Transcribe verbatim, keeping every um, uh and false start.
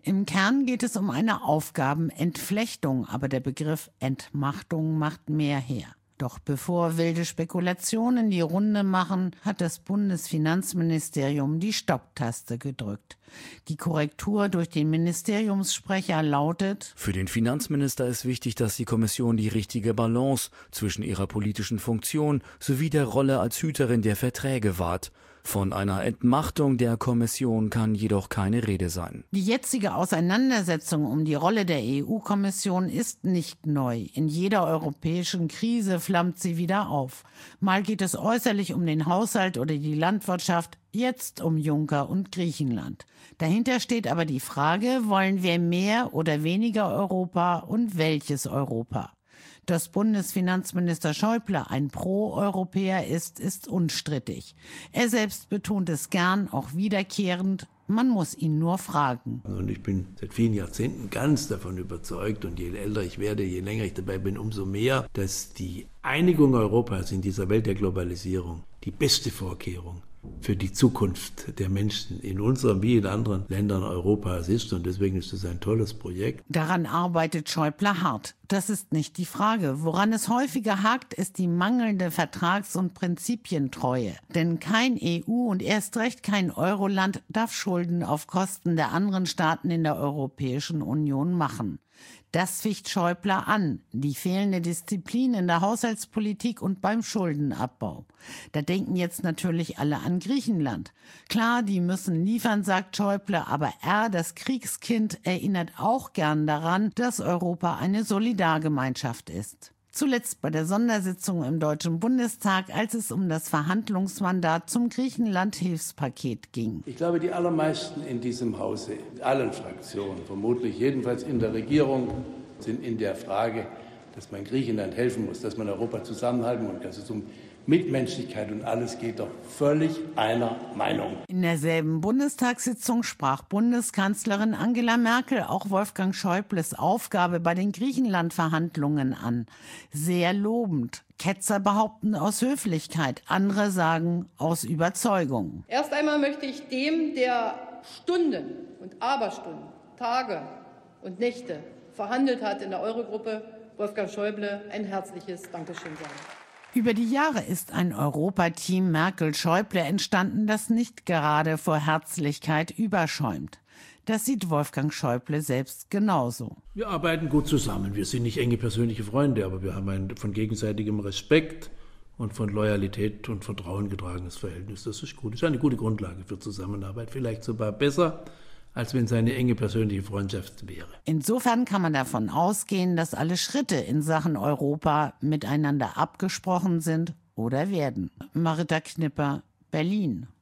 Im Kern geht es um eine Aufgabenentflechtung, aber der Begriff Entmachtung macht mehr her. Doch bevor wilde Spekulationen die Runde machen, hat das Bundesfinanzministerium die Stopptaste gedrückt. Die Korrektur durch den Ministeriumssprecher lautet: Für den Finanzminister ist wichtig, dass die Kommission die richtige Balance zwischen ihrer politischen Funktion sowie der Rolle als Hüterin der Verträge wahrt. Von einer Entmachtung der Kommission kann jedoch keine Rede sein. Die jetzige Auseinandersetzung um die Rolle der E U-Kommission ist nicht neu. In jeder europäischen Krise flammt sie wieder auf. Mal geht es äußerlich um den Haushalt oder die Landwirtschaft, jetzt um Juncker und Griechenland. Dahinter steht aber die Frage, wollen wir mehr oder weniger Europa und welches Europa? Dass Bundesfinanzminister Schäuble ein Pro-Europäer ist, ist unstrittig. Er selbst betont es gern, auch wiederkehrend, man muss ihn nur fragen. Und ich bin seit vielen Jahrzehnten ganz davon überzeugt, und je älter ich werde, je länger ich dabei bin, umso mehr, dass die Einigung Europas in dieser Welt der Globalisierung die beste Vorkehrung für die Zukunft der Menschen in unserem wie in anderen Ländern Europas ist. Und deswegen ist es ein tolles Projekt. Daran arbeitet Schäuble hart. Das ist nicht die Frage. Woran es häufiger hakt, ist die mangelnde Vertrags- und Prinzipientreue. Denn kein E U- und erst recht kein Euroland darf Schulden auf Kosten der anderen Staaten in der Europäischen Union machen. Das ficht Schäuble an, die fehlende Disziplin in der Haushaltspolitik und beim Schuldenabbau. Da denken jetzt natürlich alle an Griechenland. Klar, die müssen liefern, sagt Schäuble, aber er, das Kriegskind, erinnert auch gern daran, dass Europa eine Solidargemeinschaft ist. Zuletzt bei der Sondersitzung im Deutschen Bundestag, als es um das Verhandlungsmandat zum Griechenland-Hilfspaket ging. Ich glaube, die allermeisten in diesem Hause, in allen Fraktionen, vermutlich jedenfalls in der Regierung, sind in der Frage, dass man Griechenland helfen muss, dass man Europa zusammenhalten muss, dass es um Mitmenschlichkeit und alles geht, doch völlig einer Meinung. In derselben Bundestagssitzung sprach Bundeskanzlerin Angela Merkel auch Wolfgang Schäubles Aufgabe bei den Griechenland-Verhandlungen an. Sehr lobend. Ketzer behaupten aus Höflichkeit, andere sagen aus Überzeugung. Erst einmal möchte ich dem, der Stunden und Aberstunden, Tage und Nächte verhandelt hat in der Eurogruppe, Wolfgang Schäuble, ein herzliches Dankeschön sagen. Über die Jahre ist ein Europateam Merkel-Schäuble entstanden, das nicht gerade vor Herzlichkeit überschäumt. Das sieht Wolfgang Schäuble selbst genauso. Wir arbeiten gut zusammen. Wir sind nicht enge persönliche Freunde, aber wir haben ein von gegenseitigem Respekt und von Loyalität und Vertrauen getragenes Verhältnis. Das ist gut. Das ist eine gute Grundlage für Zusammenarbeit. Vielleicht sogar besser, als wenn es eine enge persönliche Freundschaft wäre. Insofern kann man davon ausgehen, dass alle Schritte in Sachen Europa miteinander abgesprochen sind oder werden. Marita Knipper, Berlin.